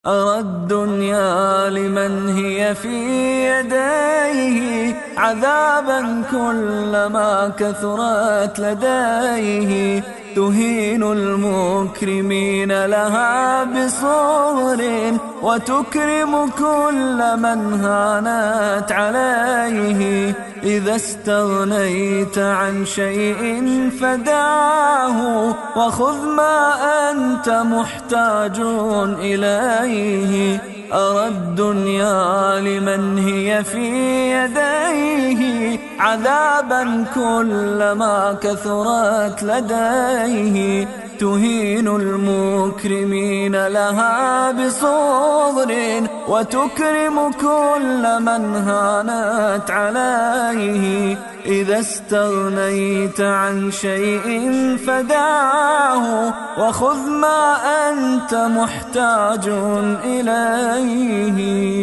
أرى الدنيا لمن هي في يديه عذابا كلما كثرت لديه، تهين المكرمين لها بصور وتكرم كل من هانت عليه. إذا استغنيت عن شيء فدعه وخذ ما أنت محتاج إليه. أرى الدنيا لمن هي في يديه عذابا كلما كثرت لديه، تهين المكرمين لها بصغر وتكرم كل من هانت عليه. إذا استغنيت عن شيء فدعه وخذ ما أنت محتاج إليه.